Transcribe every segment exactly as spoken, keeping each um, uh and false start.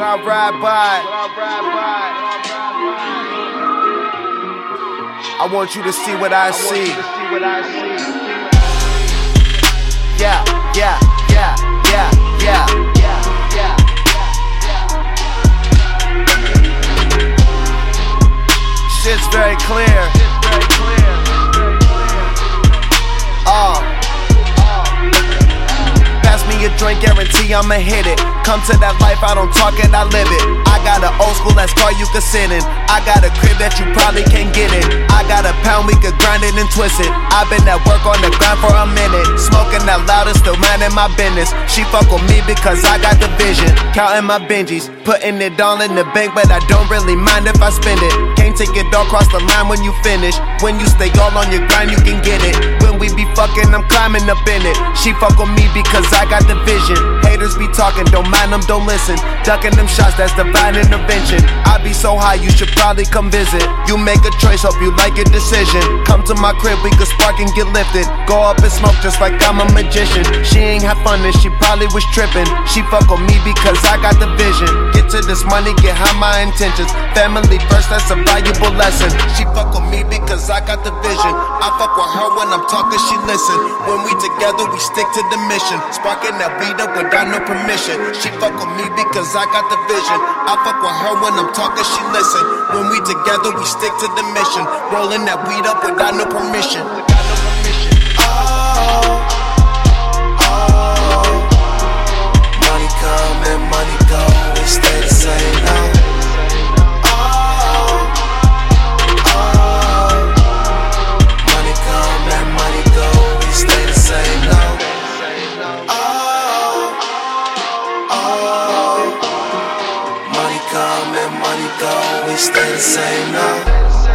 I ride by, I want you to see what I see. Yeah, yeah, yeah, yeah, yeah. Shit's very clear. Oh. Pass me a drink, guarantee I'ma hit it. Come to that life, I don't talk it, I live it. I got an old school ass car you can sit in. I got a crib that you probably can't get in. I got a pound, we could grind it and twist it. I've been at work on the grind for a minute. Smoking that loud and still minding my business. She fuck with me because I got the vision. Counting my Benjis, putting it all in the bank, but I don't really mind if I spend it. Can't take it all across the line when you finish. When you stay all on your grind, you can get it. When we be fucking, I'm climbing up in it. She fuck with me because I got the vision. Haters be talking, don't mind them, don't listen. Ducking them shots, that's divine intervention. I be so high, you should probably come visit. You make a choice, hope you like your decision. Come to my crib, we could spark and get lifted. Go up and smoke just like I'm a magician. She ain't have fun and she probably was tripping. She fuck with me because I got the vision. Get to this money, get high my intentions. Family first, that's a valuable lesson. She fuck with me because I got the vision. I fuck with her when I'm talking, she listen. When we together, we stick to the mission. Sparking that weed up without no permission. She fuck with me because I got the vision. I fuck with her when I'm talking, she listen. When we together, we stick to the mission. Rolling that weed up without no permission. Oh, oh, money come and money go, we stay the same now. Oh, oh, money come and money go, we stay the same now. Oh, oh, money come and money go, we stay the same now.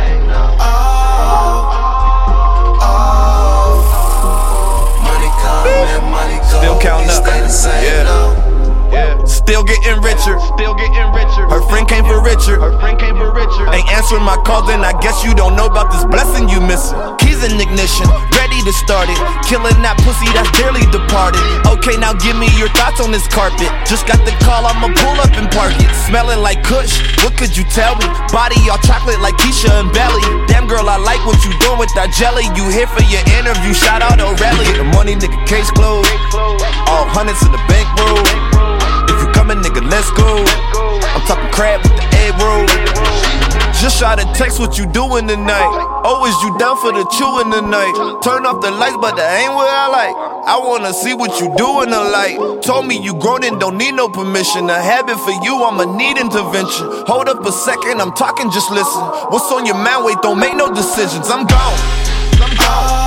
Still counting up, yeah. yeah. Still getting richer, still getting richer. Her friend came for richer, her friend came for richer. Ain't answering my call, then I guess you don't know about this blessing you missing. Keys in ignition, ready to start it. Killing that pussy that's dearly departed. Okay, now give me your thoughts on this carpet. Just got the call, I'ma pull up and park it. Smelling like Kush, what could you tell me? Body all chocolate like Keisha and Belly. Damn girl, I like what you doing with that jelly. You here for your interview, shout out O'Reilly. Get the money, nigga, case closed. All hundreds in the bankroll. If you coming, nigga, let's go. I'm talking crab with the egg roll. Just shot a text, what you doing tonight? Oh, is you down for the chewing tonight? Turn off the lights, but that ain't what I like. I wanna see what you do in the light. Told me you grown and don't need no permission. A habit for you, I'ma need intervention. Hold up a second, I'm talking, just listen. What's on your mind? Wait, don't make no decisions. I'm gone. I'm gone.